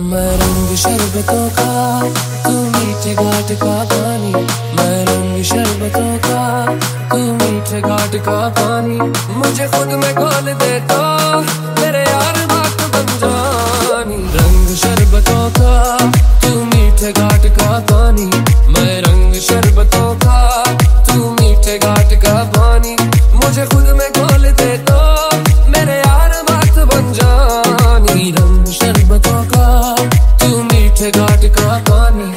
मैं रंग शरबतों का, तू मीठे घाट का पानी। मैं रंग शरबतों का, तू मीठे घाट का पानी। मुझे खुद में घोल दे तो मेरे यार बात बन जानी। रंग शरबतों का, तू मीठे घाट का पानी। मैं रंग शरबतों का, तू मीठे घाट का पानी। मुझे खुद में घोल दे तो मेरे यार बात बन जानी। रंग शरबतों का, तू मीठे घाट का पानी।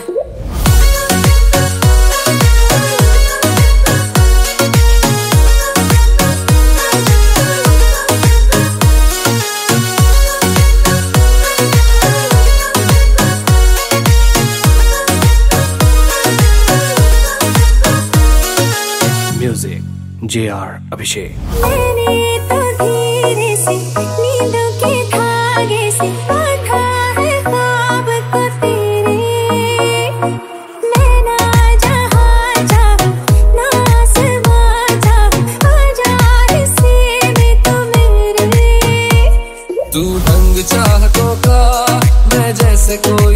Music JR Abhishek. मैंने तो धीरे से नींदों के धागे से बांधा है ख्वाब को तेरे। मैं ना जहाँ जाऊँ ना आसमां जाऊँ, आजा हिस्से में तो मेरे। तू ढंग चाहतों का, मैं जैसे कोई